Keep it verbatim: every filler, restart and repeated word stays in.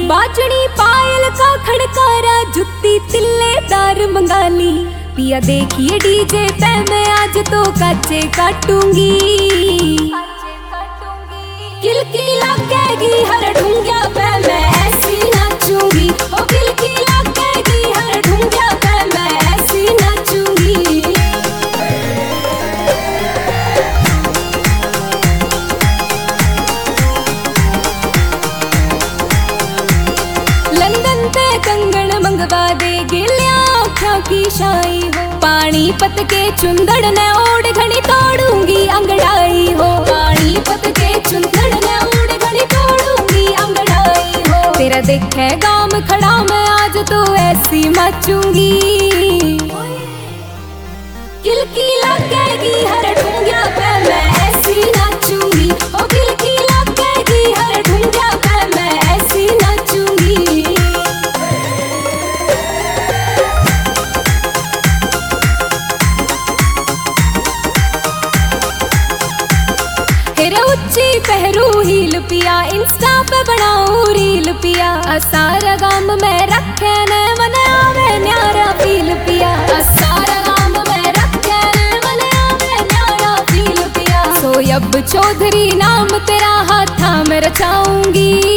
बाजनी पायल का खड़कारा, जुत्ती तिल्लेदार मंगाली। पिया देखिए डीजे पे मैं आज तो काचे काटूंगी। किलकी लगेगी हर ढूंढिया पे मैं ऐसी नाचूंगी। ओ किलकी लगेगी हर ढूंढिया पे मैं ऐसी नाचूंगी। लंदन ते कंगन मंगवा दे गिलिया आँखों की शाई हो। पानीपत के चुंदड़ ने ओढ़ घड़ी तोड़ूंगी अंगड़ाई हो। पानीपत के चुंदड़ ने ओढ़ घड़ी तोड़ूंगी अंगड़ाई हो। तेरा देखे गांव खड़ा मैं आज तो ऐसी मचूंगी। किलकी लगेगी हर ढूंढिया पे मैं ऐसी नाचूंगी। ओ किलकी लगेगी हर ढूंढिया पे मैं ऐसी नाचूंगी। उच्ची पहरू हील पिया, इंस्टा पे बनाऊं रील पिया। सारा गाम में रखे ने मन आवे न्यारा फील पिया। सारा गाम में रखे ने मन आवे न्यारा फील पिया। सोयब चौधरी नाम तेरा हाथा में रचाऊंगी।